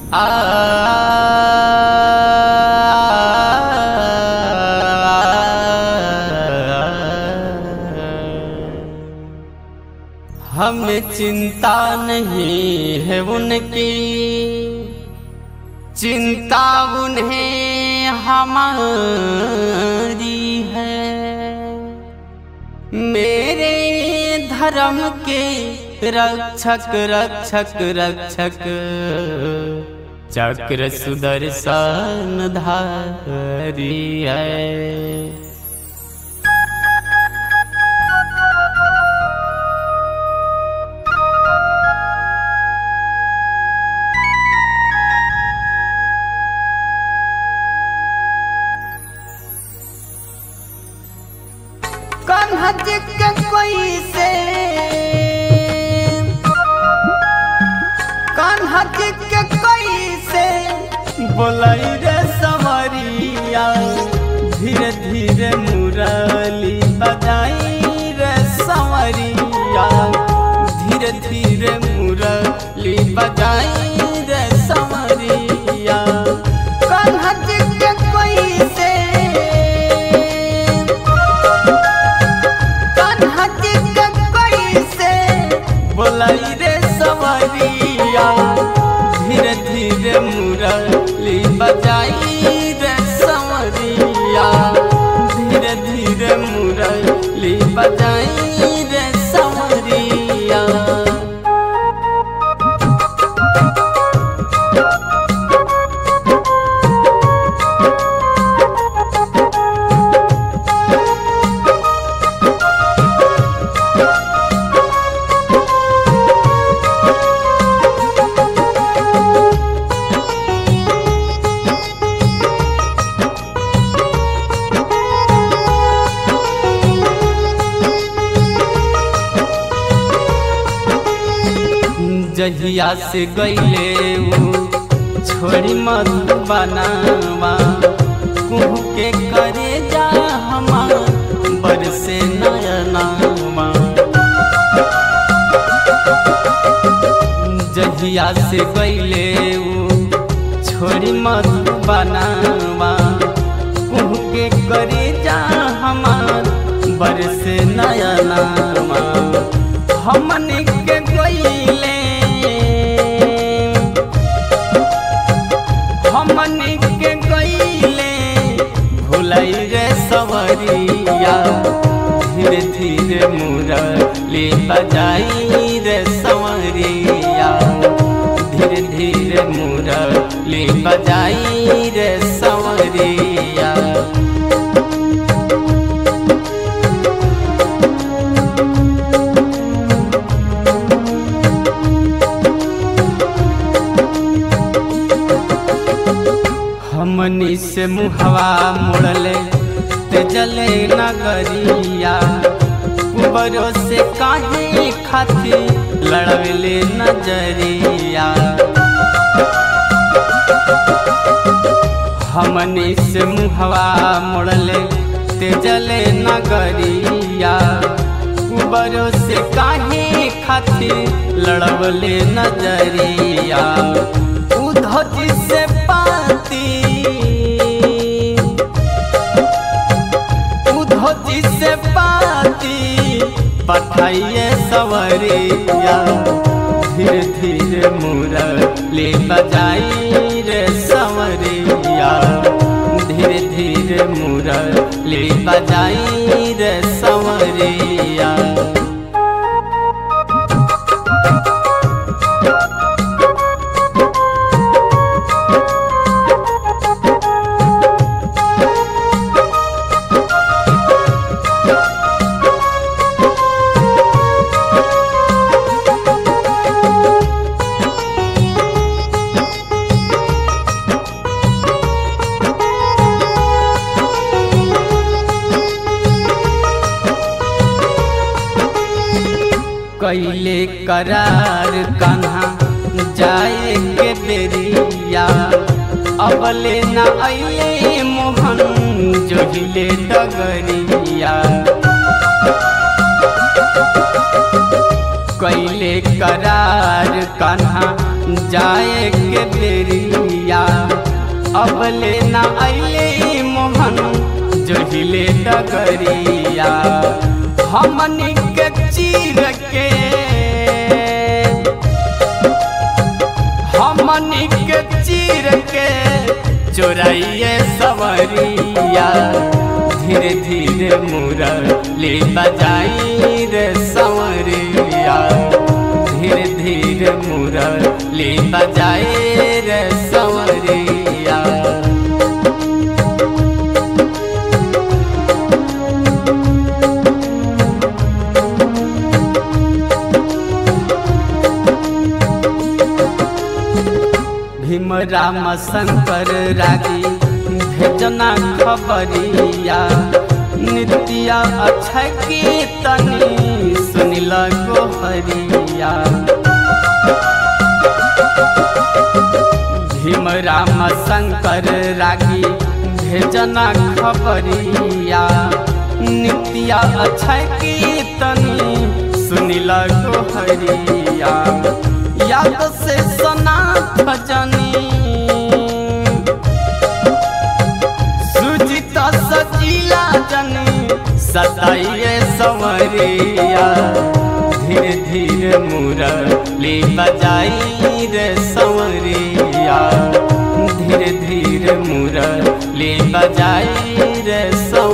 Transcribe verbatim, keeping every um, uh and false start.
हमें चिंता नहीं है उनकी, चिंता उन्हें हमारी है। मेरे धर्म के रक्षक रक्षक रक्षक चक्र सुदर्शन धारी है। कान्हा जी के कोई से, कान्हा जी के कोई से बोलाई रे सवरिया, धीरे धीरे मुरली बजाई रे सवरिया, धीरे धीरे मुरली बजाई रे सवरिया। कान्हा जी के कोई से, कान्हा जी के कोई से बोलाई रे सवरिया, धीरे धीरे मुरली बजाई रे सवरिया, धीरे धीरे मुरली बजाई रे सवरिया। जहिया से गईले वो छोड़ी मत बनावा, कुहू के करे जा हमार बरसे नयनावा। जहिया से गईले वो छोड़ी मत बनावा, कुहू के करे जा हमार बरसे नयनावा। हमने के गईले, हमने के गईले भुलाई रे सवरिया, धीरे धीरे मुरली बजाई रे सवरिया, धीरे धीरे मुरली बजाई रे सवरिया। हमनी से मुहवा मुड़ले ते जले नगरिया, कुबरों से काहे खाती लड़वले नजरिया। हमनी से मुहवा मुड़ले ते जले नगरिया, कुबरों से काहे खाती लड़वले नजरिया। उधो जिसे पाती, उधो जिसे पाती पठाइए सवरिया, धीरे धीरे मुरली बजाई रे सवरिया, धीरे धीरे मुरली बजाई रे सवरिया। कैले करार कान्हा जाए के बेरिया, अबले न अइले मोहन जोहिले डगरिया। कैले करार कान्हा जाए के बेरिया अबले ना अइले मोहन जोहिले डगरिया हमनी के चीर के हमनी के चीर के चोराइए सवरिया धीरे धीरे मुरली बजाई रे सवरिया धीरे धीरे मुरली बजाई रे सवरिया भीम राम शंकर रागी भेजना खबरिया नित्या अक्षय की तनी सुनिल गोहरिया भीम राम शंकर रागी भेजना खबरिया नित्या अक्षय की तनी सुनिल गोहरिया याद से सना भजनी सुजित सजीला जनी सताइए सवरिया धीरे धीरे मुरली बजाई रे सवरिया धीरे धीरे मुरली बजाई रे सवरिया।